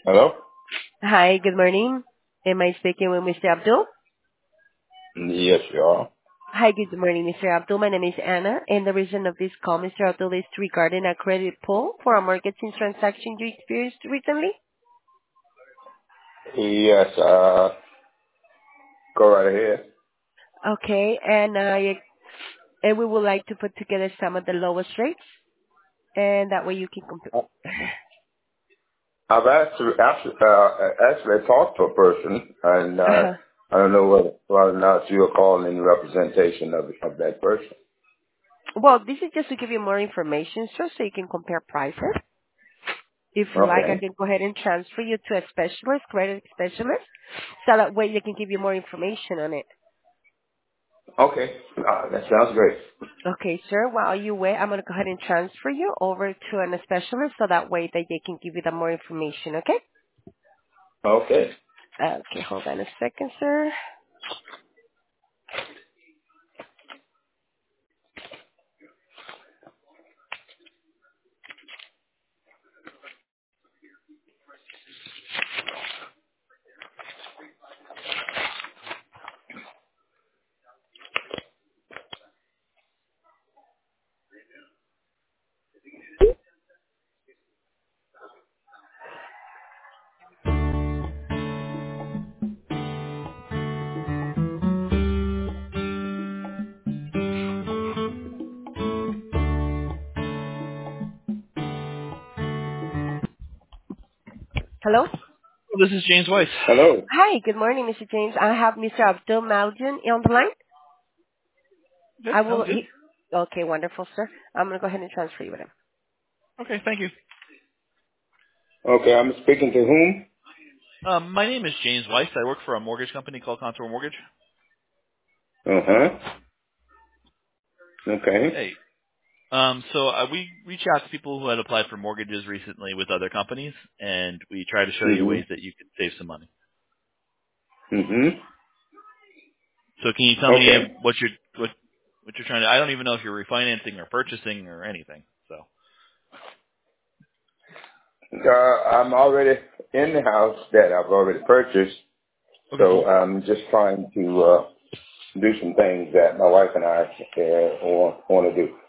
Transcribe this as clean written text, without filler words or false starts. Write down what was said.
Hello? Hi, good morning. Am I speaking with Mr. Abdul? Yes, you are. Hi, good morning, Mr. Abdul. My name is Anna, and the reason of this call, Mr. Abdul, is regarding a credit pull for a marketing transaction you experienced recently. Yes, go right ahead. Okay, and we would like to put together some of the lowest rates, and that way you can compare. I've actually talked to a person, and Uh-huh. I don't know whether or not you're calling in representation of that person. Well, this is just to give you more information, sir, so you can compare prices. If you like, I Okay. can go ahead and transfer you to a specialist, credit specialist, so that way they can give you more information on it. Okay. That sounds great. Okay, sir. While you wait, I'm going to go ahead and transfer you over to a specialist so that way that they can give you the more information, okay? Okay. Okay, hold on a second, sir. Hello? This is James Weiss. Hello. Hi, good morning, Mr. James. I have Mr. Abdul Maljan on the line. Good. I Sounds will, good. okay, wonderful, sir. I'm going to go ahead and transfer you with him. Okay, thank you. Okay, I'm speaking to whom? My name is James Weiss. I work for a mortgage company called Contour Mortgage. Uh-huh. Okay. Hey. We reach out to people who had applied for mortgages recently with other companies, and we try to show you ways Mm-hmm. that you can save some money. Mm-hmm. So can you tell me Okay. what you're trying to? I don't even know if you're refinancing or purchasing or anything. So I'm already in the house that I've already purchased, okay, so cool. I'm just trying to do some things that my wife and I want to do.